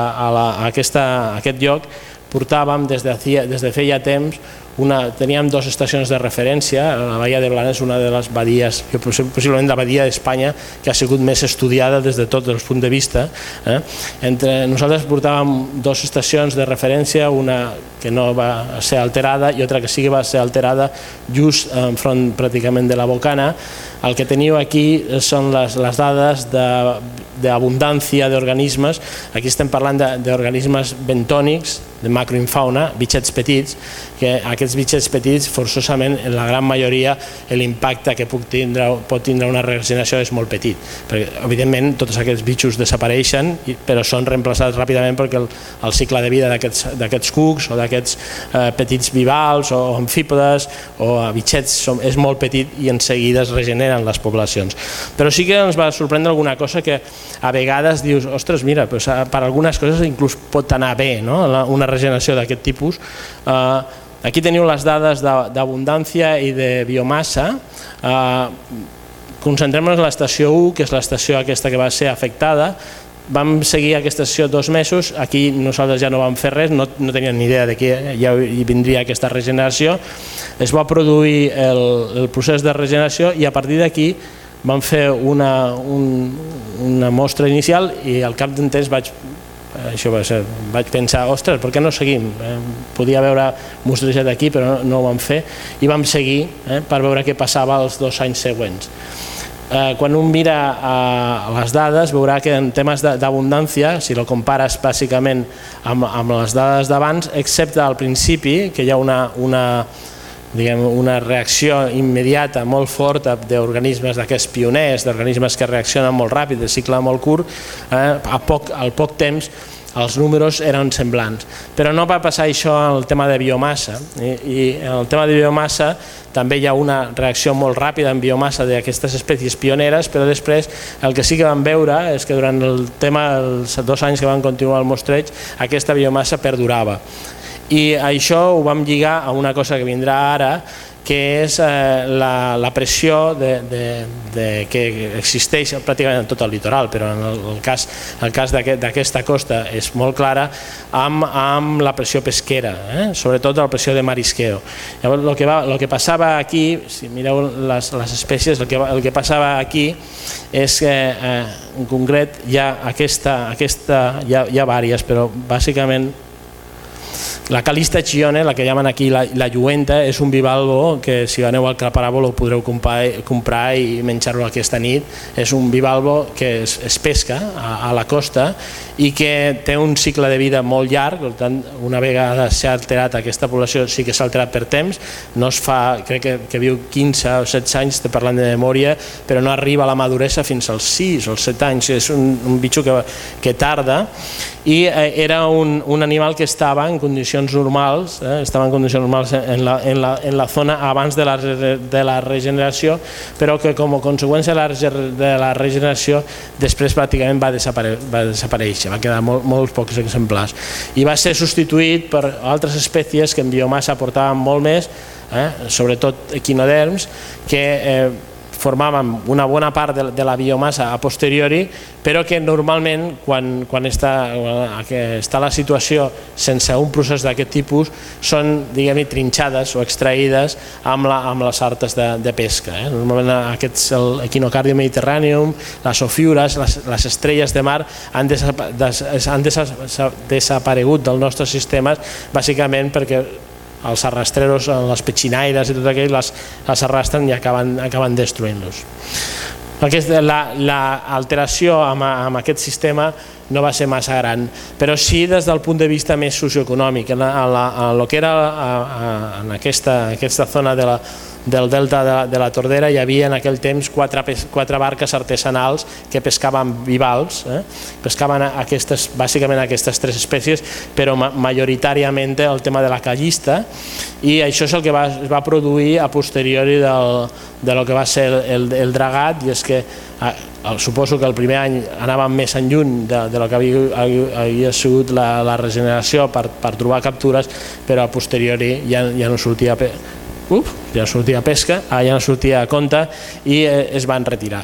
Speaker 2: a aquest lloc portàvem des de feia temps, teníem dues estacions de referència. La Badia de Blanes és una de les badies, possiblement la badia d'Espanya, que ha sigut més estudiada des de tots els punts de vista. Nosaltres portàvem dues estacions de referència, una que no va ser alterada i altra que sí que va ser alterada just enfront pràcticament de la bocana. El que teniu aquí són les dades d'abundància d'organismes. Aquí estem parlant d'organismes bentònics, de macroinfauna, bitxets petits, que aquests bitxets petits, forçosament, en la gran majoria, l'impacte que pot tindre una regeneració és molt petit. Perquè, evidentment, tots aquests bitxos desapareixen, però són reemplaçats ràpidament perquè el cicle de vida d'aquests cucs o d'aquests petits bivalves o amfípodes o bitxets és molt petit i en seguida es regeneren les poblacions. Però sí que ens va sorprendre alguna cosa que a vegades dius, ostres, mira, per algunes coses inclús pot anar bé una regeneració d'aquest tipus. Aquí teniu les dades d'abundància i de biomassa. Concentrem-nos en l'estació 1, que és l'estació aquesta que va ser afectada. Vam seguir aquesta estació 2 mesos, aquí nosaltres ja no vam fer res, no teníem ni idea de que ja hi vindria aquesta regeneració. Es va produir el procés de regeneració i a partir d'aquí vam fer una mostra inicial i al cap d'un temps vaig pensar, ostres, per què no seguim? Podia haver mostrejat aquí, però no ho vam fer, i vam seguir per veure què passava els 2 anys següents. Quan un mira les dades veurà que en temes d'abundància, si lo compares bàsicament amb les dades d'abans, excepte al principi, que hi ha una reacció immediata molt forta d'organismes d'aquests pioners, d'organismes que reaccionen molt ràpid, de cicle molt curt, al poc temps els números eren semblants. Però no va passar això en el tema de biomassa, i en el tema de biomassa també hi ha una reacció molt ràpida en biomassa d'aquestes espècies pioneres, però després el que sí que vam veure és que durant el tema, els 2 anys que van continuar el mostreig, aquesta biomassa perdurava. I això ho vam lligar a una cosa que vindrà ara, que és la pressió que existeix pràcticament en tot el litoral, però en el cas d'aquesta costa és molt clara, amb la pressió pesquera, sobretot la pressió de marisqueo. Llavors, el que passava aquí, si mireu les espècies, el que passava aquí és que en concret hi ha hi ha diverses, però bàsicament La Calista chione, la que llaman aquí la lluenta, és un bivalvo que si aneu al Claparàbol ho podreu comprar i menjar-lo aquesta nit. És un bivalvo que es pesca a la costa i que té un cicle de vida molt llarg, per tant, una vegada s'ha alterat aquesta població, sí que s'ha alterat per temps, no es fa, crec que viu 15 o 16 anys, estic parlant de memòria, però no arriba a la maduresa fins als 6 o 7 anys, és un bitxo que tarda, i era un animal que estava en condicions normals, en la zona abans de la regeneració, però que com a conseqüència de la regeneració després pràcticament va desaparèixer, va quedar molts pocs exemplars i va ser substituït per altres espècies que en biomassa aportaven molt més, sobretot equinoderms, que formaven una bona part de la biomassa a posteriori, però que normalment quan està la situació sense un procés d'aquest tipus són, diguem-ne, trinxades o extraïdes amb les artes de pesca. Normalment aquests, l'Equinocardium mediterraneum, les ofiures, les estrelles de mar han desaparegut dels nostres sistemes bàsicament perquè els arrastreros, les petxinaires i tot aquell les arrastren i acaben destruint-los. L'alteració amb aquest sistema no va ser massa gran, però sí des del punt de vista més socioeconòmic. En aquesta zona del delta de la Tordera hi havia en aquell temps 4 barques artesanals que pescaven bivalvs, pescaven bàsicament aquestes 3 espècies, però majoritàriament el tema de la callista, i això és el que es va produir a posteriori de lo que va ser el dragat, i és que suposo que el primer any anàvem més enlluny de lo que havia sigut la regeneració per trobar captures, però a posteriori ja no sortia pesca, ja no sortia a compte i es van retirar.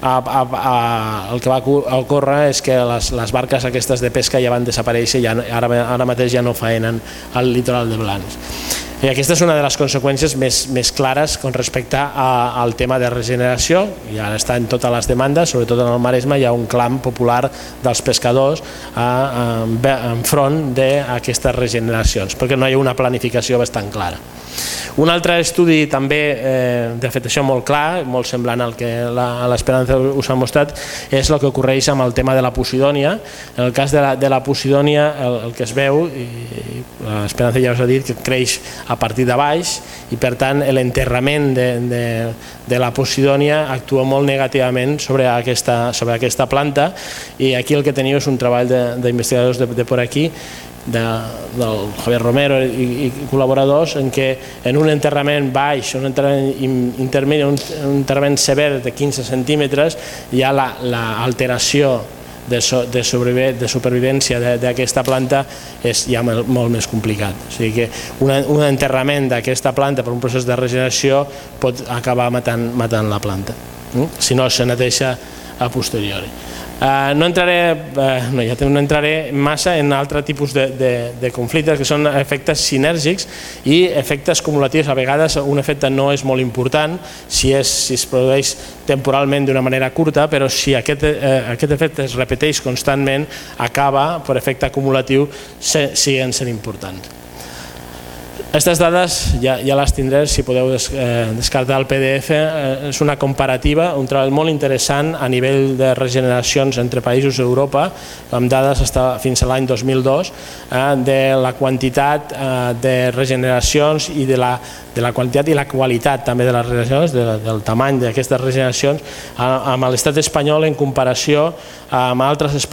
Speaker 2: El que va ocórrer és que les barques aquestes de pesca ja van desaparèixer i ara mateix ja no faenen al litoral de Blanes. I aquesta és una de les conseqüències més clares con respecte al tema de regeneració, i ara està en totes les demandes, sobretot en el Maresme hi ha un clam popular dels pescadors enfront d'aquestes regeneracions, perquè no hi ha una planificació bastant clara. Un altre estudi també, de fet això molt clar, molt semblant al que l'Esperanza us ha mostrat, és el que ocorreix amb el tema de la Posidònia. En el cas de la Posidònia el que es veu, i l'Esperanza ja us ha dit, que creix a partir de baix i per tant l'enterrament de la Posidònia actua molt negativament sobre aquesta planta, i aquí el que teniu és un treball d'investigadors de por aquí, del Javier Romero i col·laboradors, en què en un enterrament baix, un enterrament intermedi, un enterrament sever de 15 centímetres, hi ha l'alteració de supervivència d'aquesta planta és ja molt més complicat. O sigui que un enterrament d'aquesta planta per un procés de regeneració pot acabar matant la planta, si no se neteja a posteriori. No entraré massa en altres tipus de conflictes que són efectes sinèrgics i efectes cumulatius. A vegades un efecte no és molt important si es produeix temporalment d'una manera curta, però si aquest efecte es repeteix constantment acaba, per efecte acumulatiu, sent importants. Aquestes dades ja les tindreu si podeu descartar el PDF. És una comparativa, un treball molt interessant a nivell de regeneracions entre països d'Europa, amb dades fins a l'any 2002, de la quantitat de regeneracions i de la quantitat i la qualitat també de les regeneracions, del tamany d'aquestes regeneracions, amb l'estat espanyol en comparació amb altres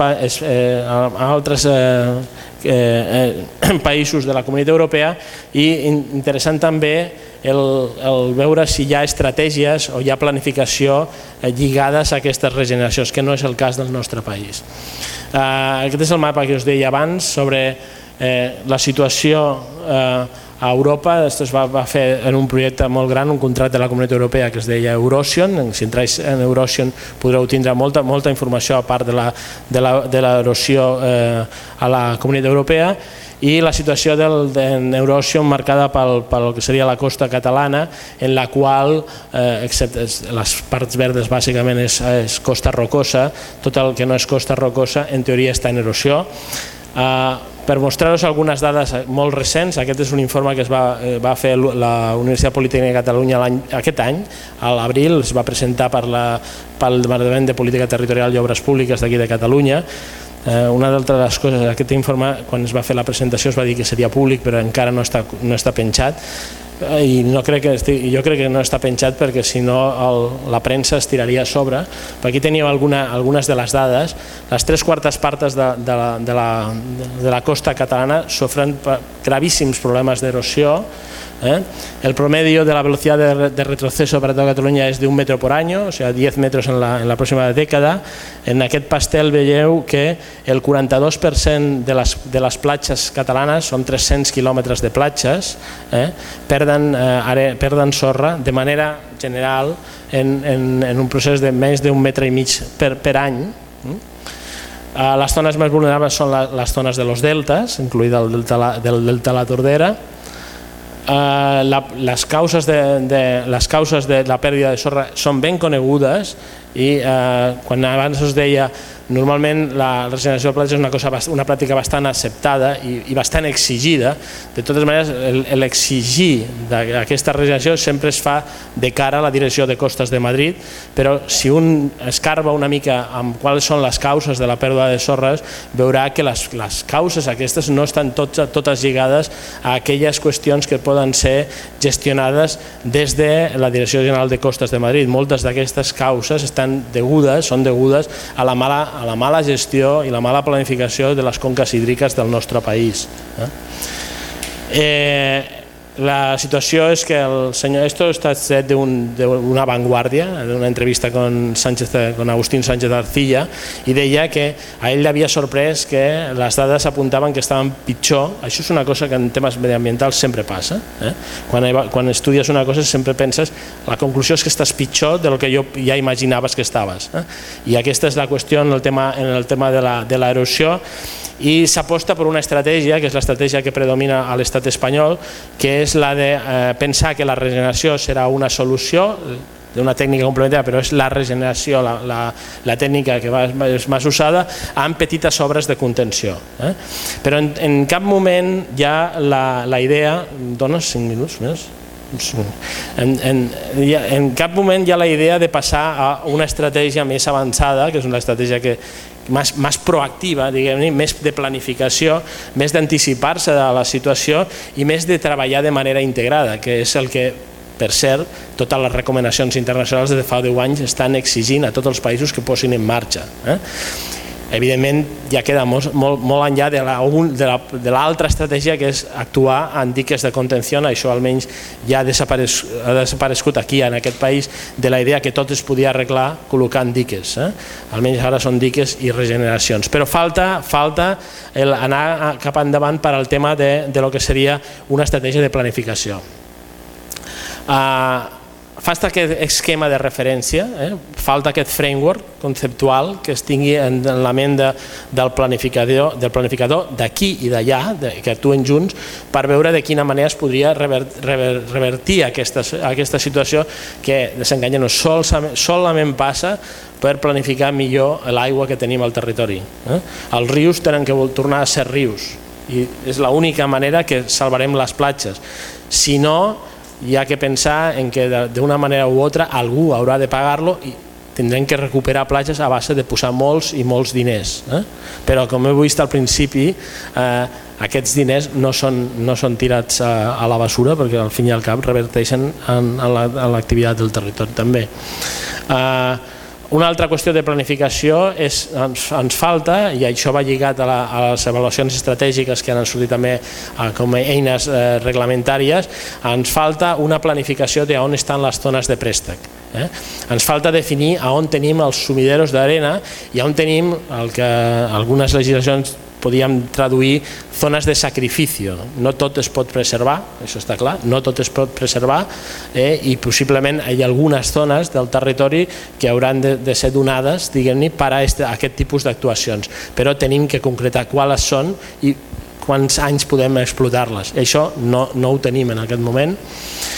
Speaker 2: països de la Comunitat Europea, i interessant també el veure si hi ha estratègies o hi ha planificació lligades a aquestes regeneracions, que no és el cas del nostre país. Aquest és el mapa que us deia abans sobre la situació a Europa. Esto es va fer en un projecte molt gran, un contracte de la Comunitat Europea que es deia Eurocean. Si entrais en Eurocean podreu tindre molta informació a part de l'erosió a la Comunitat Europea, i la situació d'Eurocean marcada pel que seria la costa catalana, en la qual, excepte les parts verdes, bàsicament és costa rocosa. Tot el que no és costa rocosa en teoria està en erosió. Per mostrar-vos algunes dades molt recents, aquest és un informe que es va fer la Universitat Politècnica de Catalunya aquest any, a l'abril, es va presentar pel Departament de Política Territorial i Obres Públiques d'aquí de Catalunya. Una d'altres coses, aquest informe, quan es va fer la presentació es va dir que seria públic, però encara no està penjat, i jo crec que no està penjat perquè si no la premsa es tiraria a sobre. Per aquí teníeu algunes de les dades. Les 3/4 parts de la costa catalana sofren gravíssims problemes d'erosió. El promedio de la velocidad de retroceso para toda Cataluña es de 1 metro por año, o sea, 10 metros en la próxima década. En aquest pastel veieu que el 42% de les platges catalanes, són 300 quilòmetres de platges, perden sorra de manera general en un procés de més d'1,5 metres per any. Les zones més vulnerables són les zones de los deltas, incluïda el delta de la Tordera. Les causes de la pèrdua de sorra són ben conegudes i quan abans us deia normalment la regeneració de platges és una pràctica bastant acceptada i bastant exigida. De totes maneres, l'exigir d'aquesta regeneració sempre es fa de cara a la Direcció de Costes de Madrid, però si un escarba una mica amb quals són les causes de la pèrdua de sorres, veurà que les causes aquestes no estan totes lligades a aquelles qüestions que poden ser gestionades des de la Direcció General de Costes de Madrid. Moltes d'aquestes causes són degudes a la mala gestió i la mala planificació de les conques hídriques del nostre país. La situació és que el senyor esto està tret d'una Vanguardia, d'una entrevista con Agustín Sánchez Arcilla, i deia que a ell l'havia sorprès que les dades apuntaven que estaven pitjor. Això és una cosa que en temes mediambientals sempre passa. Quan estudies una cosa sempre penses la conclusió és que estàs pitjor del que ja imaginaves que estaves. I aquesta és la qüestió en el tema de l'erosió. I s'aposta per una estratègia, que és l'estratègia que predomina a l'estat espanyol, que és la de pensar que la regeneració serà una solució d'una tècnica complementària, però és la regeneració la tècnica que és més usada en petites obres de contenció. Però en cap moment hi ha la idea... Dones 5 minuts més? En cap moment hi ha la idea de passar a una estratègia més avançada, que és una estratègia més proactiva, més de planificació, més d'anticipar-se de la situació i més de treballar de manera integrada, que és el que, per cert, totes les recomanacions internacionals de fa 10 anys estan exigint a tots els països que posin en marxa. Evidentment, ja queda molt enllà de l'altra estratègia, que és actuar en diques de contenció. Això almenys ja ha desaparegut aquí, en aquest país, de la idea que tot es podia arreglar col·locant diques. Almenys ara són diques i regeneracions. Però falta anar cap endavant per al tema de lo que seria una estratègia de planificació. Falta aquest esquema de referència, falta aquest framework conceptual que es tingui en la ment del planificador d'aquí i d'allà, que actuen junts, per veure de quina manera es podria revertir aquesta situació que, desenganyem-nos, solament passa per planificar millor l'aigua que tenim al territori. Els rius tenen que tornar a ser rius i és l'única manera que salvarem les platges. Si no, hi ha que pensar en que d'una manera u altra algú haurà de pagar-lo i tindrem que recuperar platges a base de posar molts i molts diners. Però com heu vist al principi, aquests diners no són tirats a la basura perquè al fin i al cap reverteixen en l'activitat del territori també. Una altra qüestió de planificació ens falta, i això va lligat a les avaluacions estratègiques que han sortit també com a eines reglamentàries, ens falta una planificació d'on estan les zones de préstec. Ens falta definir on tenim els sumideros d'arena i on tenim el que algunes legislacions podíem traduir zones de sacrificio. No tot es pot preservar, això està clar, no tot es pot preservar i possiblement hi ha algunes zones del territori que hauran de ser donades, diguem-ne, per a aquest tipus d'actuacions, però tenim que concretar quals són i quants anys podem explotar-les. Això no ho tenim en aquest moment.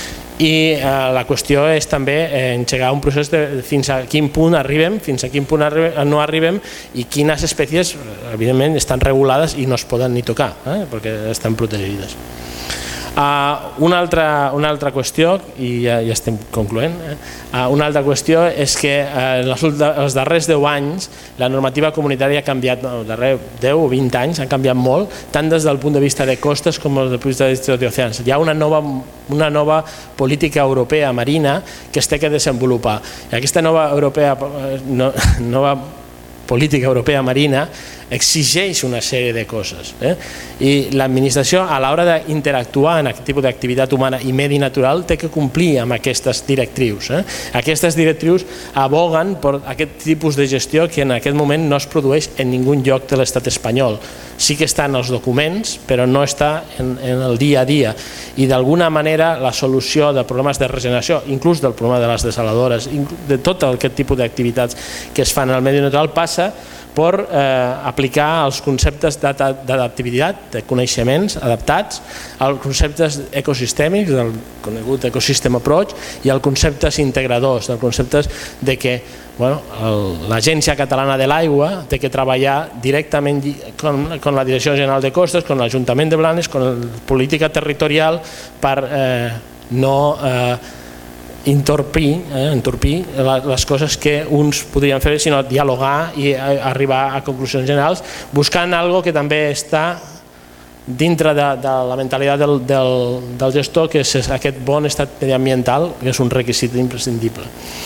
Speaker 2: I la qüestió és també engegar un procés de fins a quin punt arribem, fins a quin punt no arribem i quines espècies evidentment estan regulades i no es poden ni tocar perquè estan protegides. Una altra qüestió, i ja estem concloent, una altra qüestió és que els darrers 10 anys la normativa comunitària ha canviat, els darrers 10 o 20 anys ha canviat molt, tant des del punt de vista de costes com des del punt de vista d'oceans. Hi ha una nova política europea marina que es té que desenvolupar. I aquesta nova política europea marina exigeix una sèrie de coses i l'administració a l'hora d'interactuar en aquest tipus d'activitat humana i medi natural té que complir amb aquestes directrius. Aquestes directrius aboguen per aquest tipus de gestió que en aquest moment no es produeix en ningú lloc de l'estat espanyol. Sí que està en els documents però no està en el dia a dia i d'alguna manera la solució de problemes de regeneració, inclús del problema de les desaladores, de tot aquest tipus d'activitats que es fan al medi natural passa per aplicar els conceptes d'adaptabilitat, de coneixements adaptats, els conceptes ecosistèmics, del conegut ecosystem approach, i els conceptes integradors, els conceptes de que l'Agència Catalana de l'Aigua té que treballar directament amb la Direcció General de Costes, amb l'Ajuntament de Blanes, amb la política territorial per no entorpir les coses que uns podrien fer, sinó dialogar i arribar a conclusions generals, buscant alguna que també està dintre de la mentalitat del gestor, que és aquest bon estat mediambiental, que és un requisit imprescindible.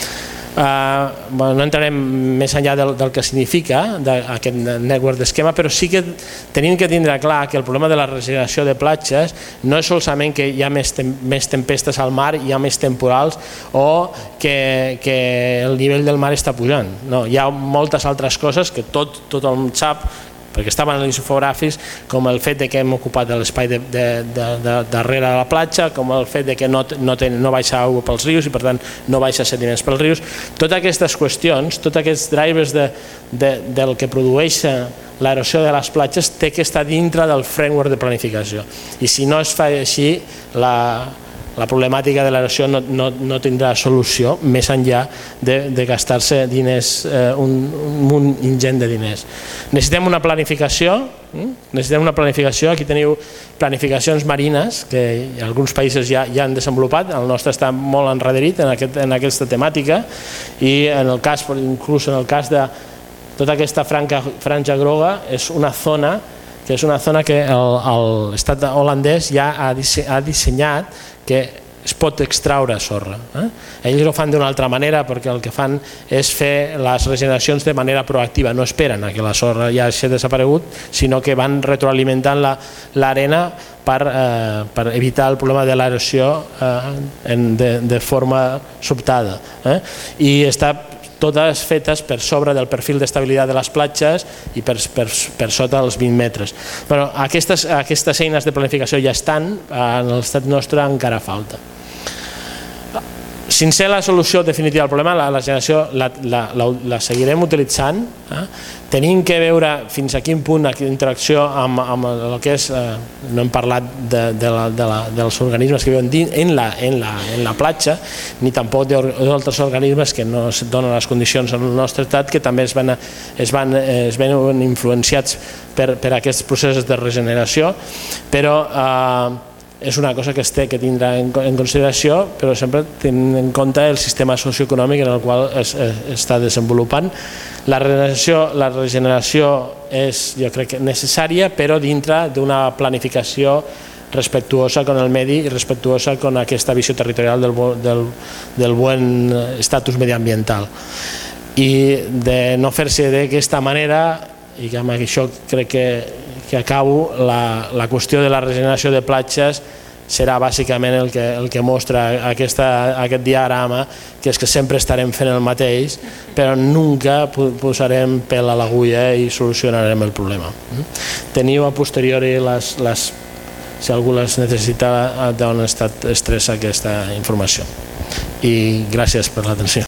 Speaker 2: No entrarem més enllà del que significa aquest network d'esquema, però sí que tenim que tindre clar que el problema de la regeneració de platges no és solament que hi ha més tempestes al mar, hi ha més temporals o que el nivell del mar està pujant. No, hi ha moltes altres coses que tothom sap, perquè estaven en els infogràfics, com el fet que hem ocupat l'espai darrere de la platja, com el fet que no baixa aigua pels rius i per tant no baixa sediments pels rius. Totes aquestes qüestions, tots aquests drivers del que produeix l'erosió de les platges té que estar dintre del framework de planificació. I si no es fa així, la problemàtica de l'erosió no tindrà solució més enllà de gastar-se diners, un munt ingent de diners. Necessitem una planificació, aquí teniu planificacions marines que alguns països ja han desenvolupat, el nostre està molt enrederit en aquesta temàtica i inclús en el cas de tota aquesta franja groga és una zona que l'estat holandès ja ha dissenyat que es pot extraure sorra. Ells ho fan d'una altra manera perquè el que fan és fer les regeneracions de manera proactiva, no esperen que la sorra ja hagi desaparegut, sinó que van retroalimentant l'arena per evitar el problema de l'erosió de forma sobtada. I està totes fetes per sobre del perfil d'estabilitat de les platges i per sota dels 20 metres. Però aquestes eines de planificació ja estan, en l'estat nostre encara falta. Sense la solució definitiva del problema, la generació la seguirem utilitzant. Tenim que veure fins a quin punt aquesta interacció amb el que és, no hem parlat dels organismes que viuen en la platja, ni tampoc d'altres organismes que no es donen les condicions en el nostre estat, que també es van influenciats per aquests processos de regeneració, però és una cosa que es té que tindre en consideració, però sempre tenint en compte el sistema socioeconòmic en el qual està desenvolupant. La regeneració és, jo crec, necessària, però dintre d'una planificació respectuosa con el medi i respectuosa con aquesta visió territorial del bon estatus mediambiental. I de no fer-se d'aquesta manera, i amb això crec que acabo, la qüestió de la regeneració de platges serà bàsicament el que mostra aquest diagrama, que és que sempre estarem fent el mateix, però nunca posarem pèl a l'agulla i solucionarem el problema. Teniu a posteriori si algú les necessita, d'on ha estat extresa aquesta informació. I gràcies per l'atenció.